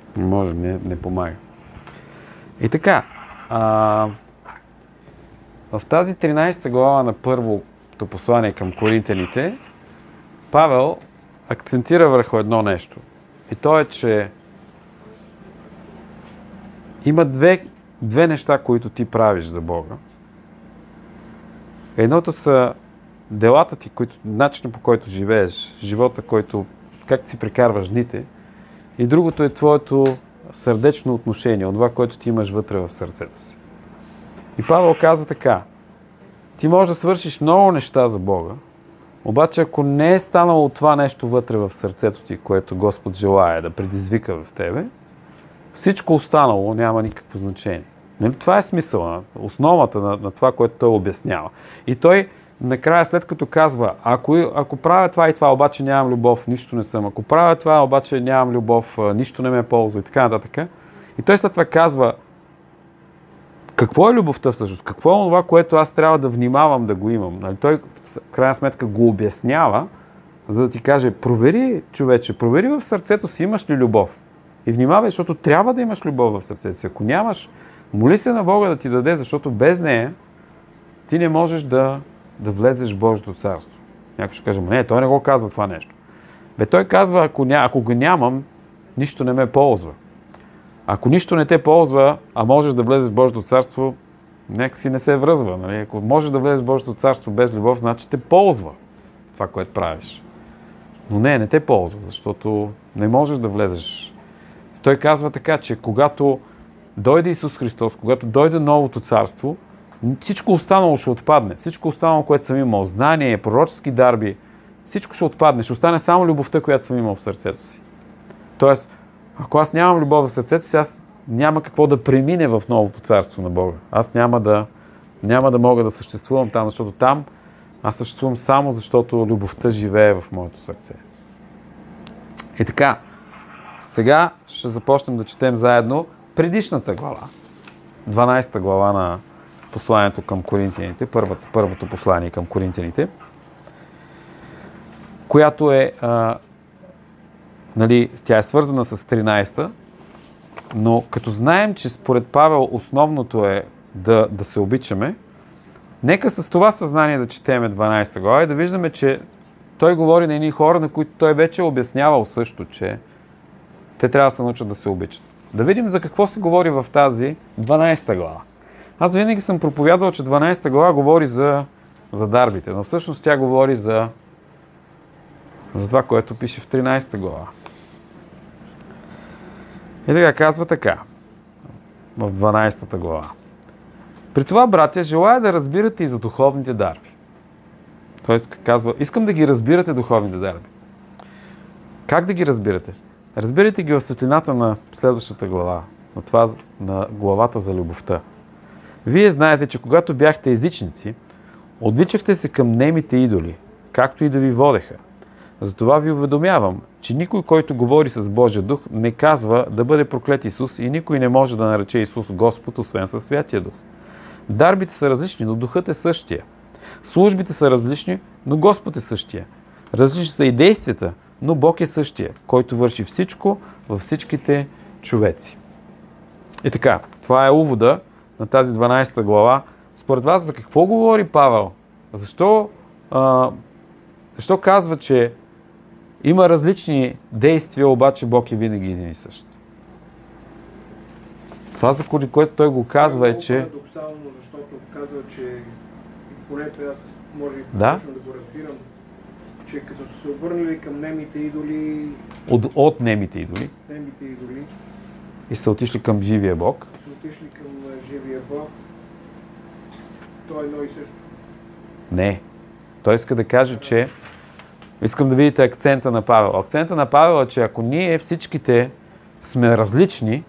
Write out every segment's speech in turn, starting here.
Не може, не помага. И така, в тази 13 глава на първото послание към коринтяните, Павел акцентира върху едно нещо. И то е, че има две неща, които ти правиш за Бога. Едното са делата ти, начинът по който живееш, живота, как си прекарваш дните. И другото е твоето сърдечно отношение, от това, което ти имаш вътре в сърцето си. И Павел казва така: ти можеш да свършиш много неща за Бога, обаче ако не е станало това нещо вътре в сърцето ти, което Господ желае да предизвика в тебе, всичко останало няма никакво значение. Нали? Това е смисъла, основата на това, което той обяснява. И той накрая, след като казва, ако правя това и това, обаче нямам любов, нищо не съм. Ако правя това, обаче нямам любов, нищо не ме ползва и така нататък. И той след това казва, какво е любовта всъщност? Какво е това, което аз трябва да внимавам да го имам? Нали? Той в крайна сметка го обяснява, за да ти каже, провери, човече, провери в сърцето си, имаш ли любов. И внимавай, защото трябва да имаш любов в сърцето си. Ако нямаш, моли се на Бога да ти даде, защото без нея ти не можеш да влезеш в Божието царство. Някой ще каже, не, той не го казва това нещо. Той казва, ако го нямам, нищо не ме ползва. Ако нищо не те ползва, а можеш да влезеш в Божието царство, нека си не се връзва. Нали? Ако можеш да влезеш в Божието царство без любов, значи те ползва това, което правиш. Но не те ползва, защото не можеш да влезеш. Той казва така, че когато дойде Исус Христос, когато дойде новото царство, всичко останало ще отпадне. Всичко останало, което съм имал, знание, пророчески дарби, всичко ще отпадне. Ще остане само любовта, която съм имал в сърцето си. Тоест, ако аз нямам любов в сърцето си, аз няма какво да премине в новото царство на Бога. Аз няма да мога да съществувам там, защото там аз съществувам само защото любовта живее в моето сърце. И така, сега ще започнем да четем заедно предишната глава, 12 глава на посланието към коринтяните, първото послание към коринтяните, която е, тя е свързана с 13-та, но като знаем, че според Павел основното е да се обичаме, нека с това съзнание да четеме 12 глава и да виждаме, че той говори на едни хора, на които той вече е обяснявал също, че те трябва да се научат да се обичат. Да видим за какво се говори в тази 12 глава. Аз винаги съм проповядвал, че 12 глава говори за дарбите, но всъщност тя говори за това, което пише в 13 глава. И така казва така, в 12 глава. При това, братя, желая да разбирате и за духовните дарби. Той казва, искам да ги разбирате духовните дарби. Как да ги разбирате? Разбирайте ги в светлината на следващата глава, на главата за любовта. Вие знаете, че когато бяхте езичници, отвличахте се към немите идоли, както и да ви водеха. Затова ви уведомявам, че никой, който говори с Божия дух, не казва да бъде проклет Исус и никой не може да нарече Исус Господ, освен със Святия Дух. Дарбите са различни, но Духът е същия. Службите са различни, но Господ е същия. Различни са и действията, но Бог е същия, който върши всичко във всичките човеци. И така, това е увода на тази 12 глава. Според вас, за какво говори Павел? Защо казва, че има различни действия, обаче Бог е винаги един и същ? Това, за което той го казва, е, че... Парадоксално, защото казва, че понето аз може и да го разбирам, че като са се обърнали към немите идоли... От немите идоли. Немите идоли. И са отишли към живия Бог. Живия Бог. То е едно и също. Не. Той иска да каже, че... Искам да видите акцента на Павел. Акцента на Павел е, че ако ние всичките сме различни,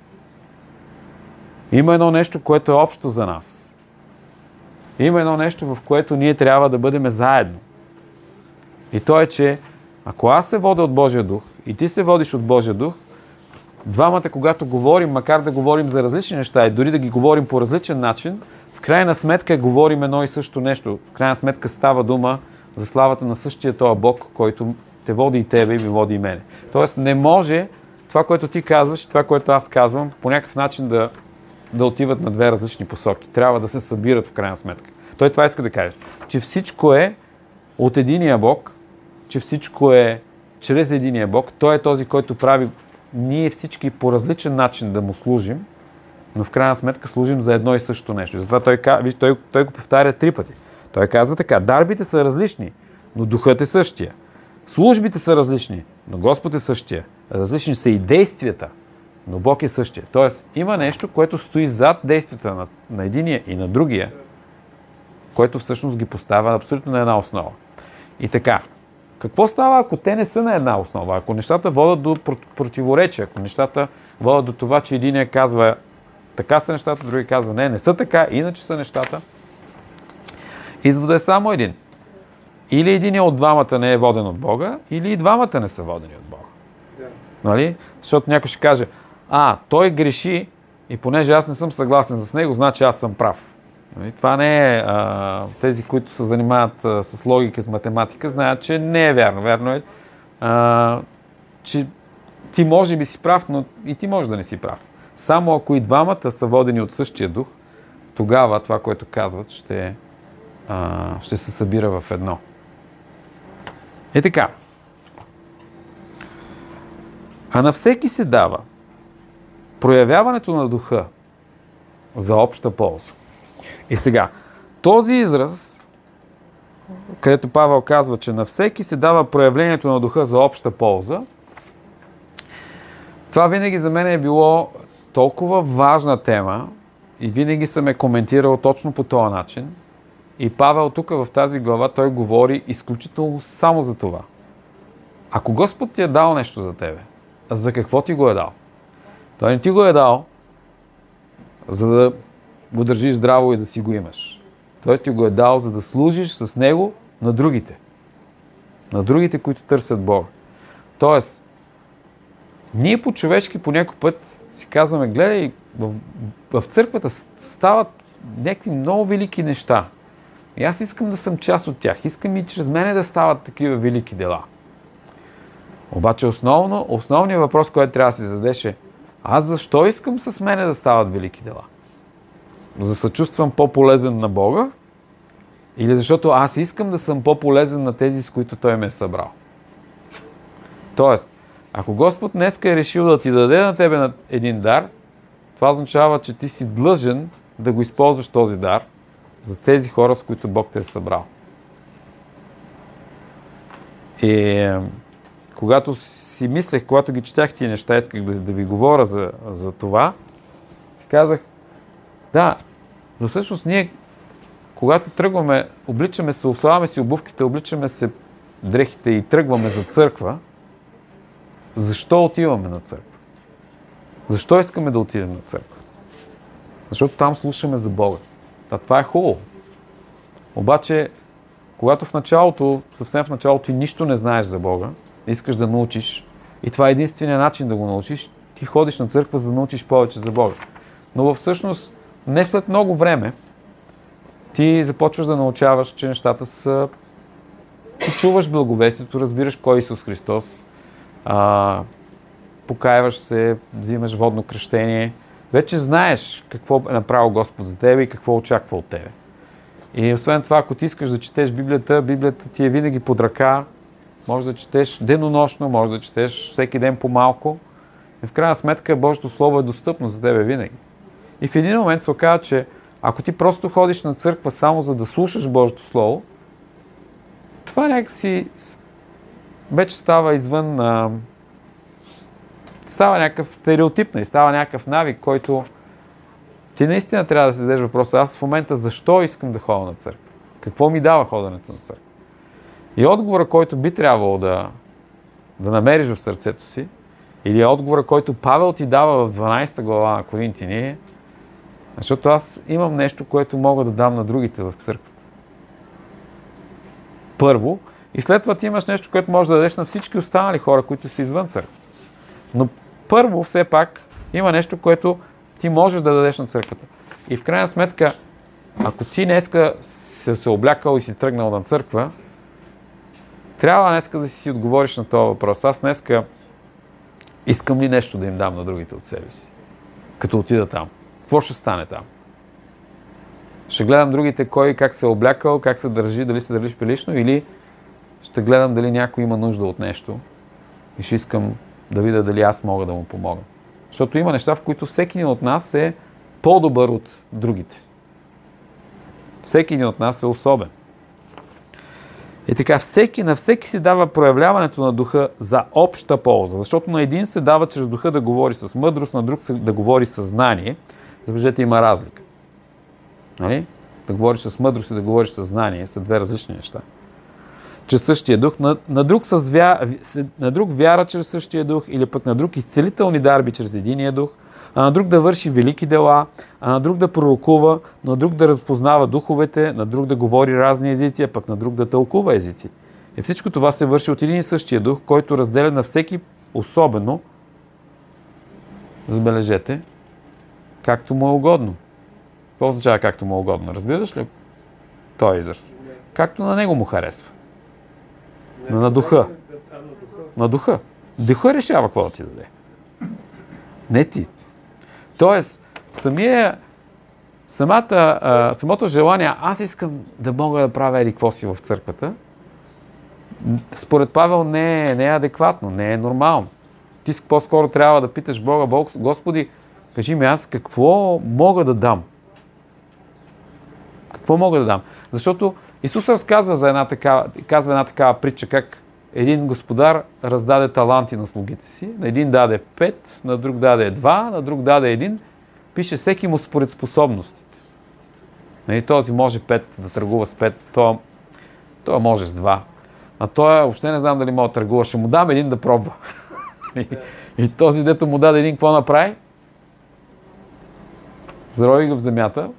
има едно нещо, което е общо за нас. Има едно нещо, в което ние трябва да бъдем заедно. И то е, че ако аз се водя от Божия дух и ти се водиш от Божия дух, двамата, когато говорим, макар да говорим за различни неща и дори да ги говорим по различен начин, в крайна сметка говорим едно и също нещо. В крайна сметка става дума за славата на същия този Бог, който те води и тебе и ми води и мене. Тоест не може това, което ти казваш и това, което аз казвам, по някакъв начин да отиват на две различни посоки. Трябва да се събират в крайна сметка. Той това иска да каже, че всичко е от единия Бог, че всичко е чрез единия Бог. Той е този, който прави ние всички по различен начин да му служим, но в крайна сметка служим за едно и също нещо. Затова той го повтаря 3 пъти. Той казва така: дарбите са различни, но духът е същия. Службите са различни, но Господ е същия. Различни са и действията, но Бог е същия. Тоест, има нещо, което стои зад действията на единия и на другия, което всъщност ги поставя абсолютно на една основа. И така, какво става, ако те не са на една основа? Ако нещата водят до противоречия, ако нещата водят до това, че единия казва така са нещата, другия казва не са така, иначе са нещата. Изводът е само един. Или един от двамата не е воден от Бога, или и двамата не са водени от Бога. Нали? Защото някой ще каже, той греши и понеже аз не съм съгласен с него, значи аз съм прав. Нали? Това не е... тези, които се занимават с логика, с математика, знаят, че не е вярно. Вярно е, че ти може би си прав, но и ти може да не си прав. Само ако и двамата са водени от същия дух, тогава това, което казват, ще се събира в едно. И така. А на всеки се дава проявяването на духа за обща полза. И сега, този израз, където Павел казва, че на всеки се дава проявлението на духа за обща полза, това винаги за мен е било толкова важна тема и винаги съм коментирал точно по този начин. И Павел тук в тази глава, той говори изключително само за това. Ако Господ ти е дал нещо за тебе, за какво ти го е дал? Той не ти го е дал, за да го държиш здраво и да си го имаш. Той ти го е дал, за да служиш с него на другите. На другите, които търсят Бога. Тоест, ние по-човешки по някой път си казваме, гледай, в църквата стават някакви много велики неща. И аз искам да съм част от тях. Искам и чрез мене да стават такива велики дела. Обаче основният въпрос, който трябва да си зададеш е: аз защо искам с мене да стават велики дела? За да се чувствам по-полезен на Бога? Или защото аз искам да съм по-полезен на тези, с които Той ме е събрал? Тоест, ако Господ днеска е решил да ти даде на тебе един дар, това означава, че ти си длъжен да го използваш този дар за тези хора, с които Бог те е събрал. И когато си мислех, когато ги четях тия неща, исках да ви говоря за това, си казах, но всъщност ние, когато тръгваме, обличаме се, ославяме си обувките, обличаме се дрехите и тръгваме за църква, защо отиваме на църква? Защо искаме да отидем на църква? Защото там слушаме за Бога. Това е хубаво. Обаче, когато съвсем в началото ти нищо не знаеш за Бога, искаш да научиш, и това е единственият начин да го научиш, ти ходиш на църква, за да научиш повече за Бога. Но всъщност, не след много време, ти започваш да научаваш, че нещата са... Ти чуваш благовестието, разбираш кой е Исус Христос, покаяваш се, взимаш водно кръщение, вече знаеш какво е направил Господ за тебе и какво очаква от тебе. И освен това, ако ти искаш да четеш Библията ти е винаги под ръка, може да четеш денонощно, може да четеш всеки ден по-малко. И в крайна сметка Божието Слово е достъпно за тебе винаги. И в един момент се оказа, че ако ти просто ходиш на църква само за да слушаш Божието Слово, това някакси вече става извън... става някакъв стереотипна и става някакъв навик, който ти наистина трябва да си зададеш въпроса: аз в момента защо искам да ходя на църква? Какво ми дава ходенето на църква? И отговора, който би трябвало да намериш в сърцето си, или отговора, който Павел ти дава в 12 глава на Коринтини, защото аз имам нещо, което мога да дам на другите в църквата. Първо, и след това ти имаш нещо, което можеш да дадеш на всички останали хора, които са извън църквата. Но първо, все пак, има нещо, което ти можеш да дадеш на църквата. И в крайна сметка, ако ти днеска се облякал и си тръгнал на църква, трябва днеска да си отговориш на този въпрос. Аз днеска Искам ли нещо да им дам на другите от себе си? Като отида там. Какво ще стане там? Ще гледам другите кой как се е облякал, как се държи, дали се държи прилично, или ще гледам дали някой има нужда от нещо и ще искам да видя дали аз мога да му помогна. Защото има неща, в които всеки един от нас е по-добър от другите. Всеки един от нас е особен. И така, на всеки си дава проявляването на духа за обща полза. Защото на един се дава чрез духа да говори с мъдрост, на друг да говори с знание. Забележете, има разлика. Нали? Да говориш с мъдрост и да говориш с знание са две различни неща. Чрез същия дух, на друг вяра чрез същия дух, или пък на друг изцелителни дарби чрез единия дух, а на друг да върши велики дела, а на друг да пророкува, на друг да разпознава духовете, на друг да говори разни езици, а пък на друг да тълкува езици. И всичко това се върши от един и същия дух, който разделя на всеки особено, забележете, както му е угодно. Какво означава както му е угодно? Разбираш ли този израз? Както на него му харесва. На духа. На духа. Духа решава какво да ти даде. Не ти. Тоест, самото желание, аз искам да мога да правя какво си в църквата, според Павел не е адекватно, не е нормално. Ти по-скоро трябва да питаш Бога, Господи, кажи ми аз какво мога да дам? Какво мога да дам? Защото Исус разказва една такава притча, как един господар раздаде таланти на слугите си. На един даде 5, на друг даде 2, на друг даде 1. Пише всеки му според способностите. И този може 5 да търгува с 5, той може с 2. А той въобще не знам дали мога да търгува. Ще му дам един да пробва. И този, дето му даде един, какво направи? Зарови го в земята.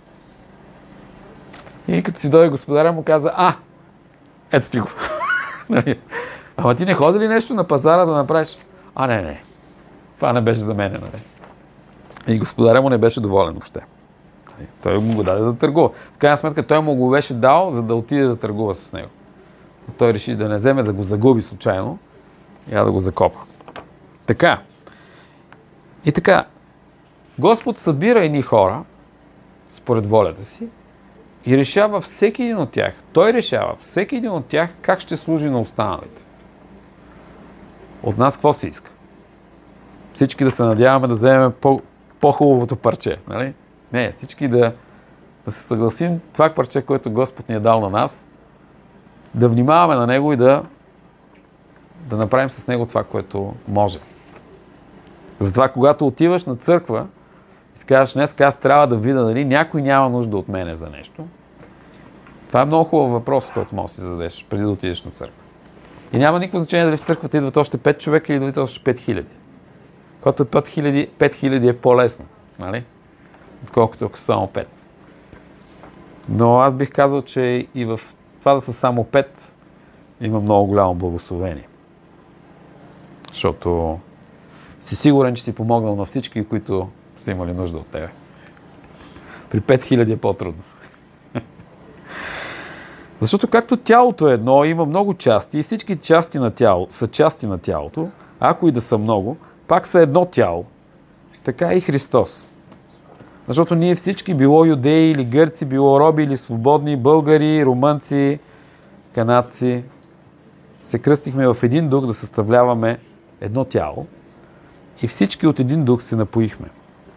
И като си дойде господаря, му каза, ето ти го. Ама ти не ходи ли нещо на пазара да направиш? Не. Това не беше за мене. И господаря му не беше доволен въобще. Той му го даде да търгува. В крайна сметка той му го беше дал, за да отиде да търгува с него. Той реши да не вземе да го загуби случайно и да го закопа. Така. И така. Господ събира едни хора според волята си и решава всеки един от тях. Той решава всеки един от тях как ще служи на останалите. От нас какво се иска? Всички да се надяваме да вземем по-хубавото парче. Нали? Не, всички да се съгласим това парче, което Господ ни е дал на нас, да внимаваме на него и да направим с него това, което може. Затова, когато отиваш на църква и си кажеш, днес аз трябва да видя дали някой няма нужда от мене за нещо, това е много хубав въпрос, който можеш да си зададеш преди да отидеш на църква. И няма никакво значение дали в църквата идват още 5 човека или идват още 5000. Когато е 5000 е по-лесно, нали? Отколкото ако са само 5. Но аз бих казал, че и в това да са само 5 има много голямо благословение. Защото си сигурен, че си помогнал на всички, които са имали нужда от тебе. При 5000 е по-трудно. Защото както тялото е едно, има много части и всички части на тяло са части на тялото, ако и да са много, пак са едно тяло. Така и Христос. Защото ние всички, било юдеи или гърци, било роби или свободни, българи, румънци, канадци, се кръстихме в един дух да съставляваме едно тяло и всички от един дух се напоихме.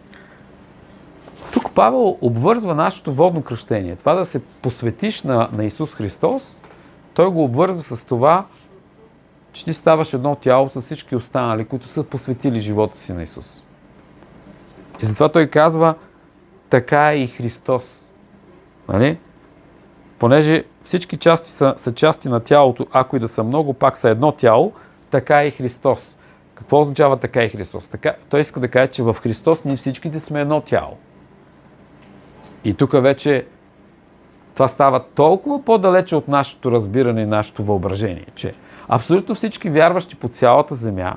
Тук Павел обвързва нашето водно кръщение. Това да се посветиш на Исус Христос, той го обвързва с това, че ти ставаш едно тяло с всички останали, които са посветили живота си на Исус. И затова той казва, така е и Христос. Нали? Понеже всички части са части на тялото, ако и да са много, пак са едно тяло, така е и Христос. Какво означава така и Христос? Той иска да каже, че в Христос ние всичките сме едно тяло. И тук вече това става толкова по-далече от нашето разбиране и нашето въображение, че абсолютно всички вярващи по цялата земя,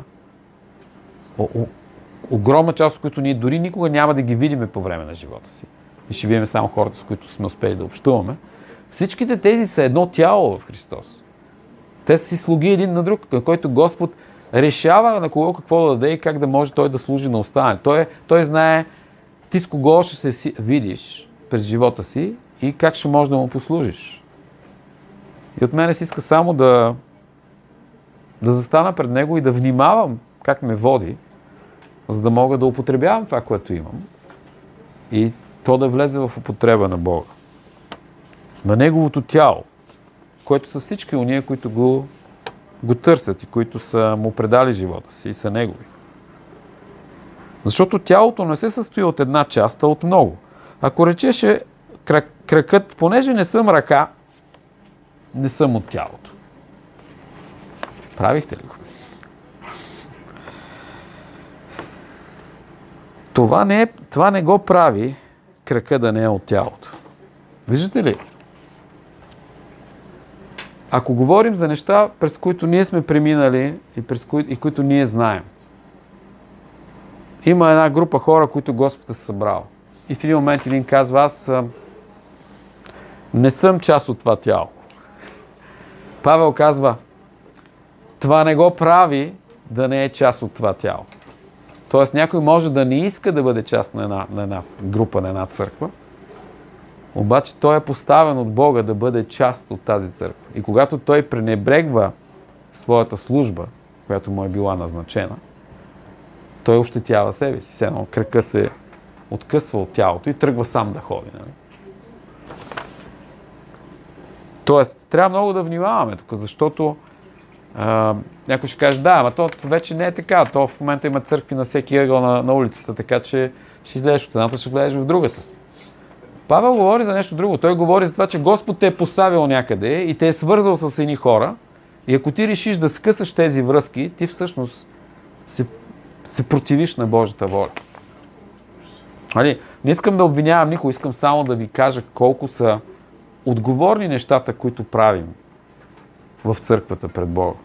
огромна част от които ние дори никога няма да ги видиме по време на живота си. И ще видим само хората, с които сме успели да общуваме. Всичките тези са едно тяло в Христос. Те са си слуги един на друг, който Господ решава на кого какво да даде и как да може той да служи на останалите. Той знае ти с кого ще се видиш през живота си и как ще можеш да му послужиш. И от мене се иска само да застана пред него и да внимавам как ме води, за да мога да употребявам това, което имам и то да влезе в употреба на Бога. На Неговото тяло, което са всички уния, които го търсят и които са му предали живота си и са Негови. Защото тялото не се състои от една част, а от много. Ако речеше кракът, понеже не съм ръка, не съм от тялото. Правихте ли го? Това не го прави крака да не е от тялото. Виждате ли? Ако говорим за неща, през които ние сме преминали и които ние знаем, има една група хора, които Господ е събрал. И в един момент един казва, аз не съм част от това тяло. Павел казва, това не го прави да не е част от това тяло. Тоест някой може да не иска да бъде част на една група, на една църква, обаче той е поставен от Бога да бъде част от тази църква. И когато той пренебрегва своята служба, която му е била назначена, той ощетява себе си. Все едно крака се откъсва от тялото и тръгва сам да ходи. Нали? Тоест, трябва много да внимаваме тук, защото някой ще каже, да, ама то вече не е така. То в момента има църкви на всеки ъгъл на улицата, така че ще излезеш от едната, ще влезеш в другата. Павел говори за нещо друго. Той говори за това, че Господ те е поставил някъде и те е свързал с едни хора и ако ти решиш да скъсаш тези връзки, ти всъщност се противиш на Божията воля. Не искам да обвинявам никой, искам само да ви кажа колко са отговорни нещата, които правим в църквата пред Бога.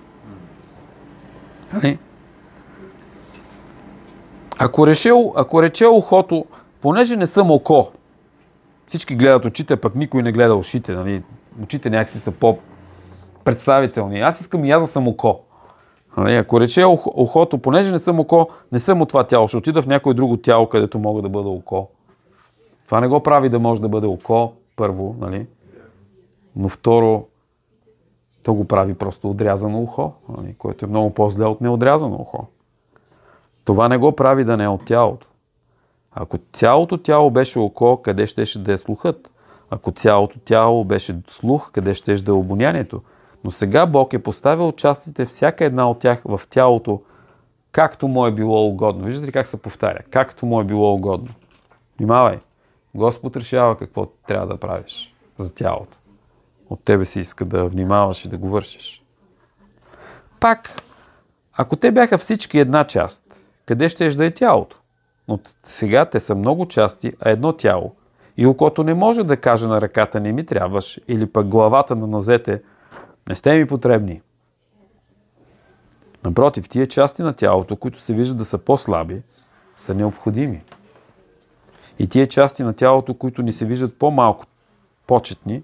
Ако рече ухото, понеже не съм око, всички гледат очите, пък никой не гледа ушите. Нали? Очите някакси са по-представителни. Аз искам и аз да съм око. Ако рече ухото, понеже не съм око, не съм от това тяло, ще отида в някое друго тяло, където мога да бъда око. Това не го прави да може да бъде око, първо, нали? Но второ, то го прави просто отрязано ухо, нали? Което е много по-зле от неотрязано ухо. Това не го прави да не е от тялото. Ако цялото тяло беше око, къде щеше да е слухът? Ако цялото тяло беше слух, къде щеше да е обонянието? Но сега Бог е поставил частите, всяка една от тях в тялото, както му е било угодно. Виждате ли как се повтаря? Както му е било угодно. Внимавай. Господ решава какво трябва да правиш за тялото. От тебе се иска да внимаваш и да го вършиш. Пак, ако те бяха всички една част, къде щеш да е тялото? Но сега те са много части, а едно тяло. И окото не може да каже на ръката не ми трябваш, или пък главата на нозете не сте ми потребни. Напротив, тия части на тялото, които се виждат да са по-слаби, са необходими. И тия части на тялото, които ни се виждат по-малко почетни,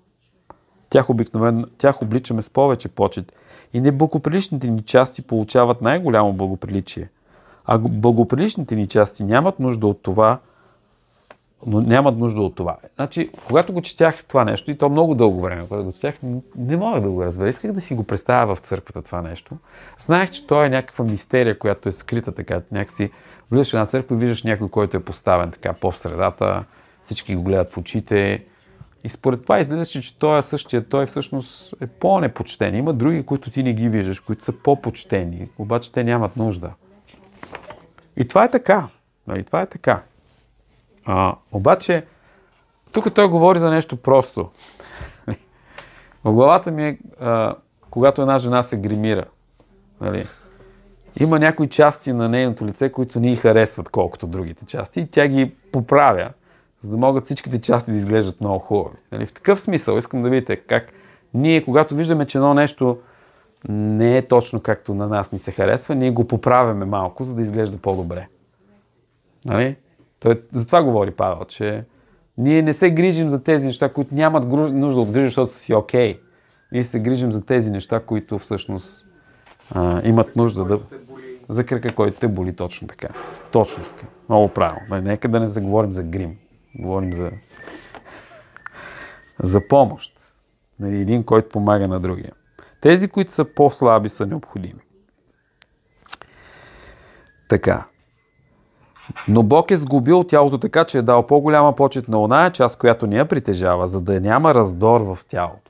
тях обличаме с повече почет. И неблагоприличните ни части получават най-голямо благоприличие. А благоприличните ни части нямат нужда от това, но нямат нужда от това. Значи, когато го четях това нещо, и то много дълго време, когато го четях, не мога да го разбера. Исках да си го представя в църквата това нещо. Знаех, че то е някаква мистерия, която е скрита така. Някакси влизаш в една църква и виждаш някой, който е поставен така по-в-средата, всички го гледат в очите. И според това изглежда, че той е същия, той всъщност е по-непочтен. Има други, които ти не ги виждаш, които са по-почтени, обаче те нямат нужда. И това е така. Това е така. Обаче, тук той говори за нещо просто. В главата ми е, когато една жена се гримира, нали, има някои части на нейното лице, които ни харесват колкото другите части и тя ги поправя, за да могат всичките части да изглеждат много хубави. Нали, в такъв смисъл искам да видите как ние, когато виждаме, че едно нещо не е точно както на нас ни се харесва, ние го поправяме малко, за да изглежда по-добре. Нали? За това говори Павел, че ние не се грижим за тези неща, които нямат нужда от грижа, защото си окей. Ние се грижим за тези неща, които всъщност имат нужда да... За кръка, който те боли, точно така. Точно така. Много правилно. Нека да не заговорим за грим. Говорим за помощ. Един, който помага на другия. Тези, които са по-слаби, са необходими. Така. Но Бог е сглобил тялото така, че е дал по-голяма почет на оная част, която не я притежава, за да няма раздор в тялото.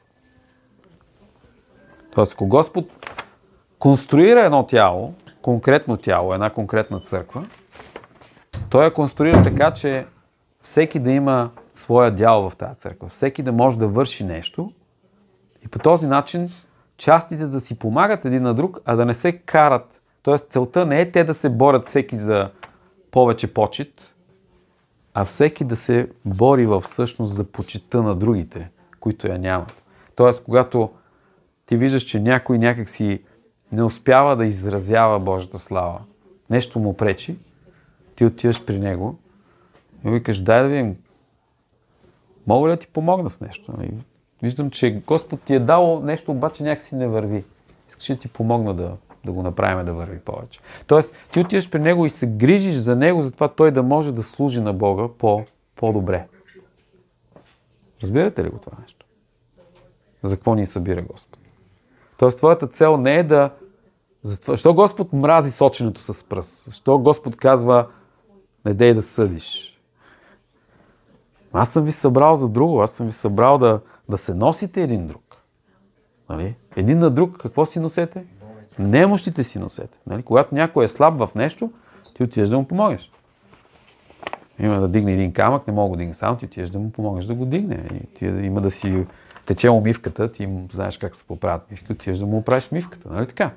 Тоест, ако Господ конструира едно тяло, конкретно тяло, една конкретна църква, той я конструира така, че всеки да има своя дял в тази църква, всеки да може да върши нещо и по този начин частите да си помагат един на друг, а да не се карат. Тоест, целта не е те да се борят всеки за повече почит, а всеки да се бори всъщност за почитта на другите, които я нямат. Тоест, когато ти виждаш, че някой някак си не успява да изразява Божията слава, нещо му пречи, ти отиваш при него и викаш, дай да видим, мога ли да ти помогна с нещо? Виждам, че Господ ти е дал нещо, обаче някакси не върви. Искаш да ти помогна да го направим да върви повече. Тоест, ти отиваш при него и се грижиш за него, затова той да може да служи на Бога по-добре. Разбирате ли го това нещо? За какво ни събира Господ? Тоест, твоята цел не е да... Защо Господ мрази соченето с пръст? Защо Господ казва, не дей да съдиш? Аз съм ви събрал за друго. Аз съм ви събрал да се носите един друг. Нали? Един на друг, какво си носете? Немощите си носете. Нали? Когато някой е слаб в нещо, ти отидеш да му помогнеш. Има да дигне един камък, не мога да го дигне сам, ти отидеш да му помогнеш да го дигне. Има да си тече умивката, ти знаеш как се поправят мивки, отидеш да му оправиш мивката. Нали така?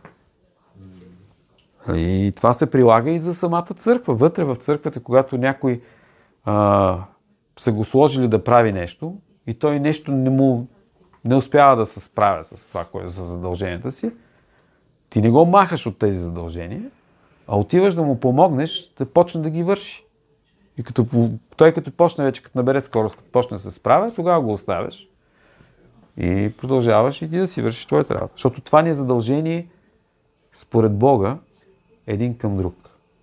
И това се прилага и за самата църква. Вътре в църквата, когато някой са го сложили да прави нещо и той нещо не успява да се справя с това, което за задълженията си, ти не го махаш от тези задължения, а отиваш да му помогнеш да почне да ги върши. И той като почне вече, като набере скорост, като почне да се справя, тогава го оставяш и продължаваш и ти да си вършиш твоята работа. Защото това ни е задължение според Бога един към друг.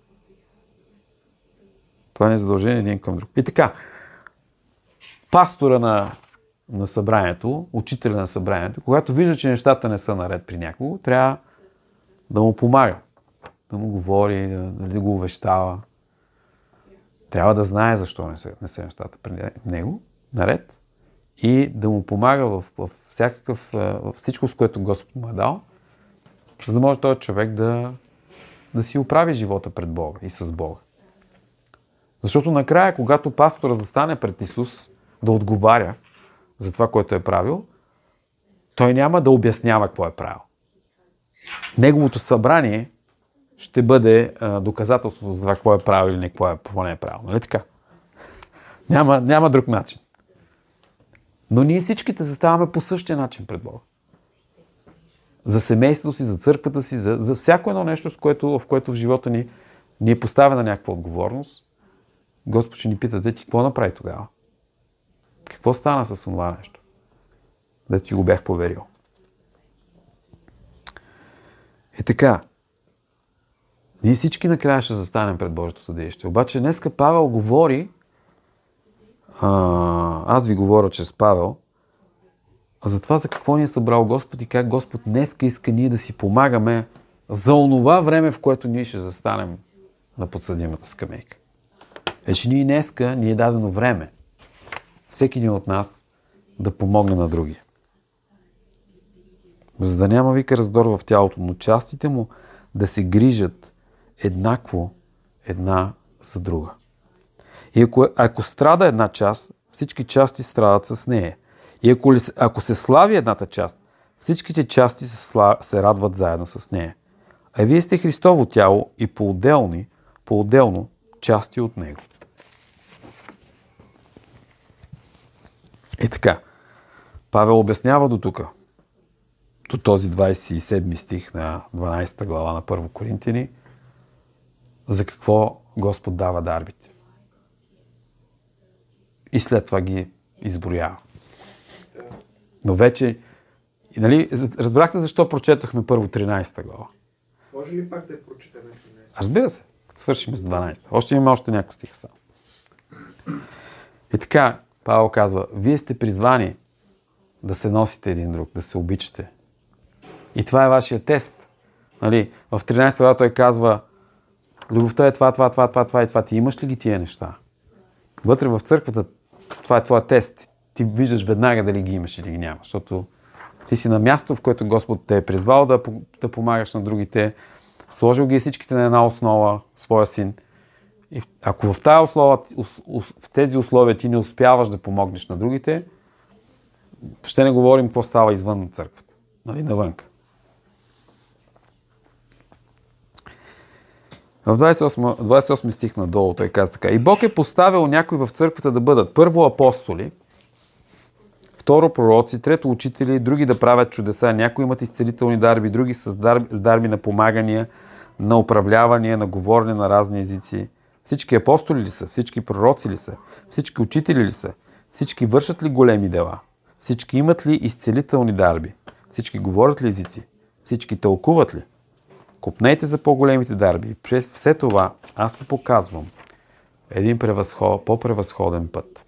Това ни е задължение един към друг. И така, пастора на събранието, учителя на събранието, когато вижда, че нещата не са наред при някого, трябва да му помага, да му говори, да го увещава. Трябва да знае защо не са нещата при него наред и да му помага в всичко, с което Господ му е дал, за да може този човек да си оправи живота пред Бога и с Бога. Защото накрая, когато пастора застане пред Исус да отговаря за това, което е правил, той няма да обяснява какво е правил. Неговото събрание ще бъде доказателството за това, какво е правил или какво не е правил. Нали така? Няма друг начин. Но ние всичките заставаме по същия начин пред Бога. За семейството си, за църквата си, за всяко едно нещо, в което в живота ни е поставена някаква отговорност. Господ ще ни пита, ти какво направи тогава? Какво стана с това нещо? Дето ти го бях поверил. И така, ние всички накрая ще застанем пред Божието съдилище. Обаче днеска Павел говори, аз ви говоря чрез Павел, за това за какво ни е събрал Господ и как Господ днеска иска ние да си помагаме за онова време, в което ние ще застанем на подсъдимата скамейка. Вече днеска ни е дадено време всеки един от нас да помогне на другия. За да няма, вика, раздор в тялото, но частите му да се грижат еднакво една за друга. И ако страда една част, всички части страдат с нея. И ако се слави едната част, всичките части се радват заедно с нея. А вие сте Христово тяло и по-отделно части от него. И така, Павел обяснява до тук, до този 27 стих на 12 глава на 1 Коринтияни, за какво Господ дава дарбите. И след това ги изброява. Но вече И, нали, разбрахте защо прочетохме първо 13 глава? Може ли пак да я прочетем 13? Разбира се, като свършим с 12. Още имаме няколко стиха само. И така, Павел казва, вие сте призвани да се носите един друг, да се обичате. И това е вашия тест. Нали, в 13 глава той казва, любовта е това и това. Ти имаш ли ги тия неща? Вътре в църквата това е твоя тест. Ти виждаш веднага дали ги имаш или ги нямаш. Защото ти си на място, в което Господ те е призвал да помагаш на другите. Сложил ги всичките на една основа, своя син. И ако в тези условия ти не успяваш да помогнеш на другите, ще не говорим какво става извън църквата. Нали, навънка. В 28 стих надолу той каза така. И Бог е поставил някой в църквата да бъдат първо апостоли, второ пророци, трето учители, други да правят чудеса. Някои имат изцелителни дарби, други с дарби на помагания, на управлявания, на говорене на разни езици. Всички апостоли ли са? Всички пророци ли са? Всички учители ли са? Всички вършат ли големи дела? Всички имат ли изцелителни дарби? Всички говорят ли езици? Всички тълкуват ли? Копнейте за по-големите дарби. През все това аз ви показвам един по-превъзходен път.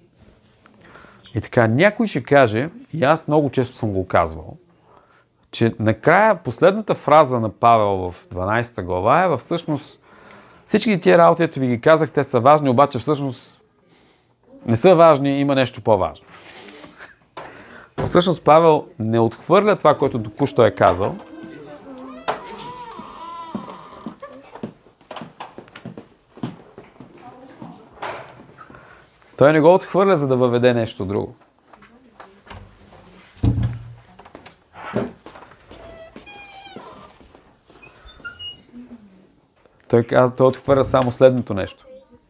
И така, някой ще каже, и аз много често съм го казвал, че накрая последната фраза на Павел в 12 глава е всъщност всички тия работи, ето ви ги казах, те са важни, обаче всъщност не са важни, има нещо по-важно. Всъщност Павел не отхвърля това, което току-що е казал, той не го отхвърля, за да въведе нещо друго. Той отхвърля само следното нещо.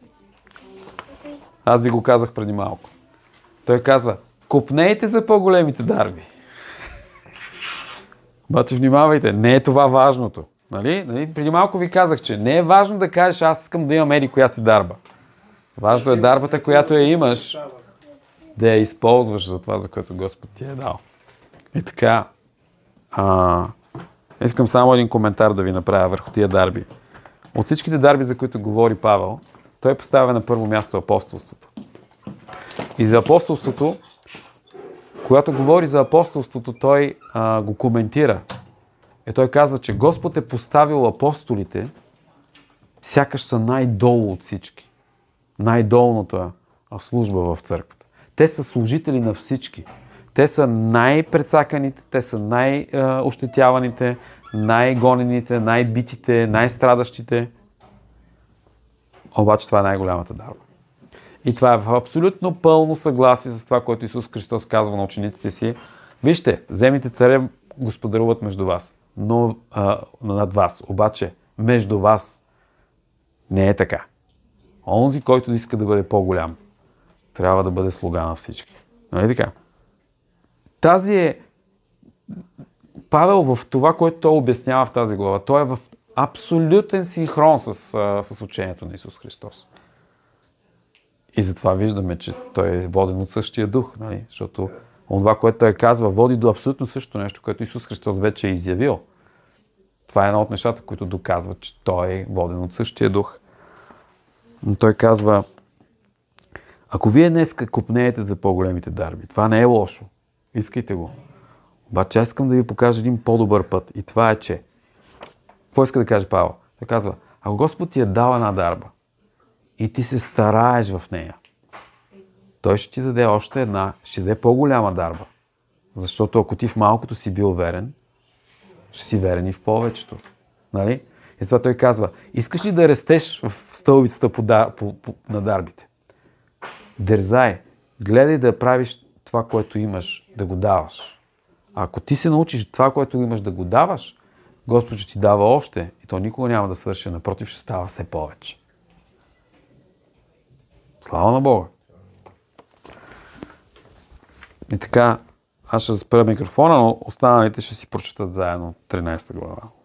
Аз ви го казах преди малко. Той казва, копнейте за по-големите дарби. Обаче внимавайте, не е това важното. Нали? Преди малко ви казах, че не е важно да кажеш, аз искам да имам коя си дарба. Важно е дарбата, която я имаш, да я използваш за това, за което Господ ти е дал. И така, искам само един коментар да ви направя върху тия дарби. От всичките дарби, за които говори Павел, той поставя на първо място апостолството. И за апостолството, когато говори за апостолството, той го коментира. Той казва, че Господ е поставил апостолите, сякаш са най-долу от всички. Най-долната служба в църквата. Те са служители на всички. Те са най-прецаканите, те са най-ощетяваните, най-гонените, най-битите, най-страдащите. Обаче това е най-голямата дарба. И това е в абсолютно пълно съгласие с това, което Исус Христос казва на учениците си. Вижте, земните царе господаруват между вас, но над вас. Обаче между вас не е така. Онзи, който иска да бъде по-голям, трябва да бъде слуга на всички. Нали така? Тази е Павел в това, което той обяснява в тази глава. Той е в абсолютен синхрон с учението на Исус Христос. И затова виждаме, че той е воден от същия дух. Нали? Защото това, което той казва, води до абсолютно същото нещо, което Исус Христос вече е изявил. Това е едно от нещата, които доказват, че той е воден от същия дух. Но той казва, ако вие днес копнеете за по-големите дарби, това не е лошо. Искайте го. Обаче аз искам да ви покажа един по-добър път. И това е, че... Какво иска да каже Павел? Той казва, ако Господ ти е дал една дарба и ти се стараеш в нея, той ще ти даде още една, ще даде по-голяма дарба. Защото ако ти в малкото си бил верен, ще си верен и в повечето. Нали? И това той казва, искаш ли да растеш в стълбицата на дарбите? Дързай, гледай да правиш това, което имаш, да го даваш. А ако ти се научиш това, което имаш, да го даваш, Господ ще ти дава още и то никога няма да свърши, напротив ще става все повече. Слава на Бога! И така, аз ще спра микрофона, но останалите ще си прочитат заедно 13 глава.